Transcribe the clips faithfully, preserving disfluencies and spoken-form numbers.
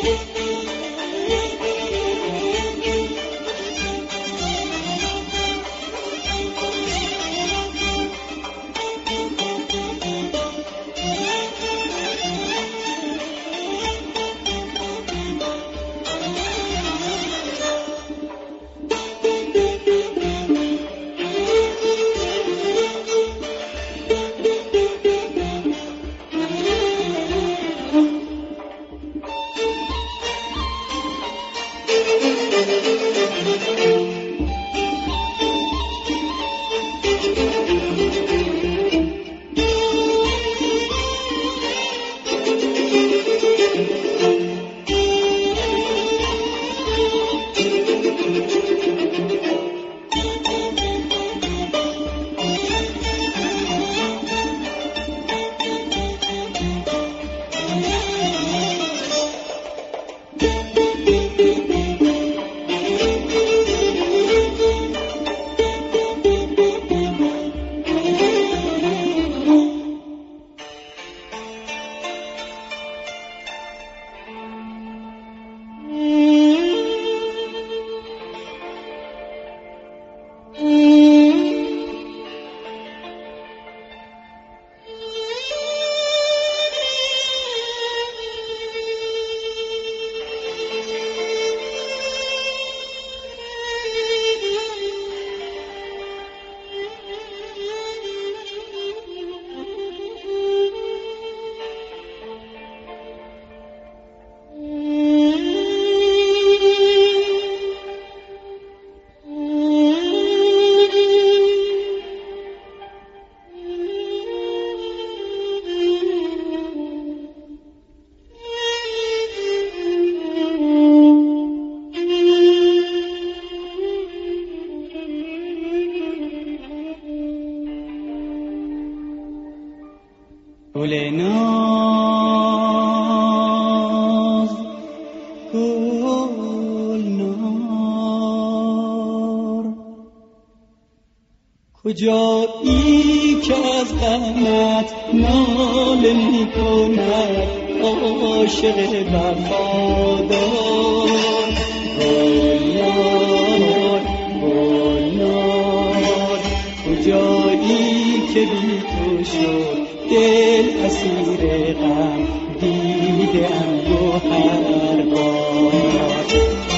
گل ناز گل نار کجایی که از غمت ناله می کند عاشق وفادار گل نار گل نار کجایی که بی تو شد دل اسیر غم دیدم گوهر بار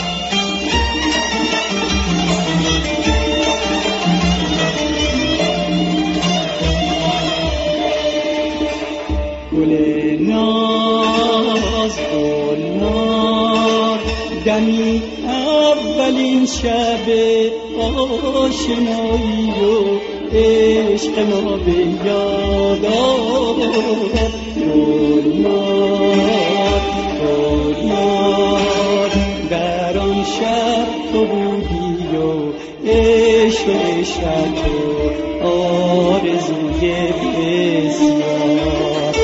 گل ناز گل نار دمی اولین شب آشنایی و عشق ما به یاد آور گل نار گل نار در آن شب تو بودی و عشق و عشرت و آرزوی بسیار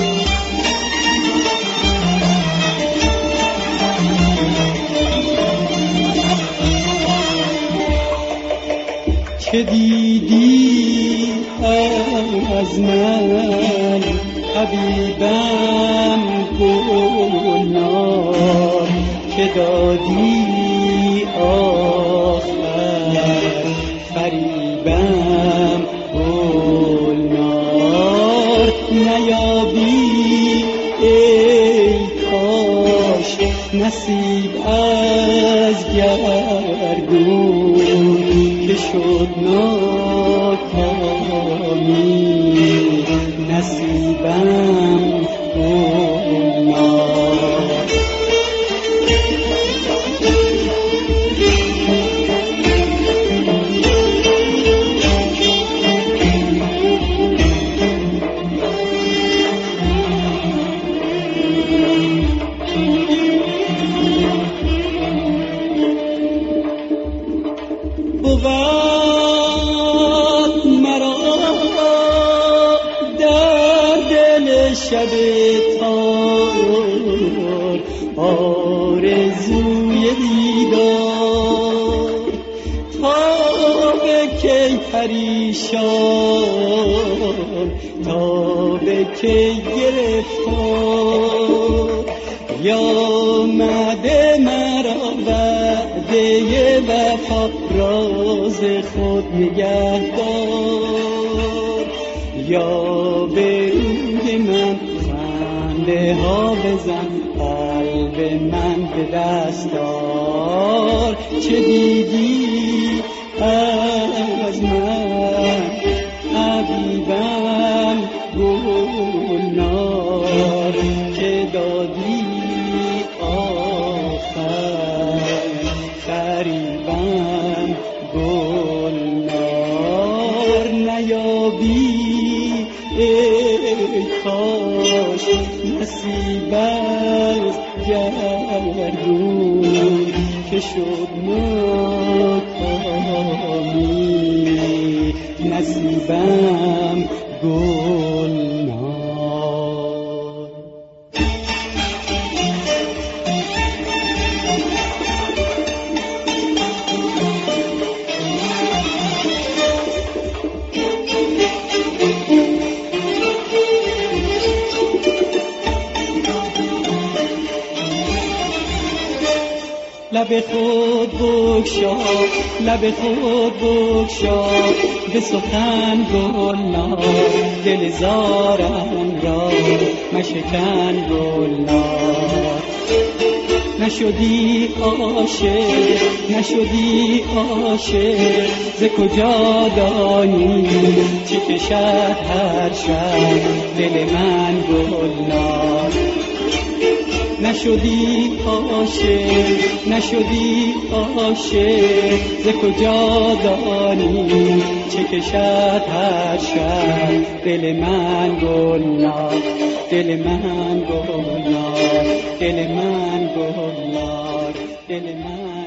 که دیدی از من حبیبم گلنار که دادی آخر فریبم گلنار نیابی ای کاش نصیب از گردون که شد ناکامی نصیبم گلنار بود مرا در دل شب تار آرزوی دیدار تا به کی پریشان تا به کی گرفتار یا آمده مرا وعده وفا راز خود نگهدار. یا به روی من خنده ها بزن، قلب من به دست دار. چه دیدی از من حبیبم گلنار، که دادی آخر غریبم گلنار. نیابی ای کاش نصیب از گردون، که شد ناکامی نصیبم گلنار. لب خود بگشا، لب خود بگشا، به سخن گلنار. دل زارم را مشکن گلنار. نشدی عاشق، نشدی عاشق، ز کجا دانی چه کشد هر شب دل من گلنار. نشدی عاشق، نشدی عاشق، ز کجا دانی چه کشد هر شب دل من گلنار. دل من گلنار، دل من گلنار، دل من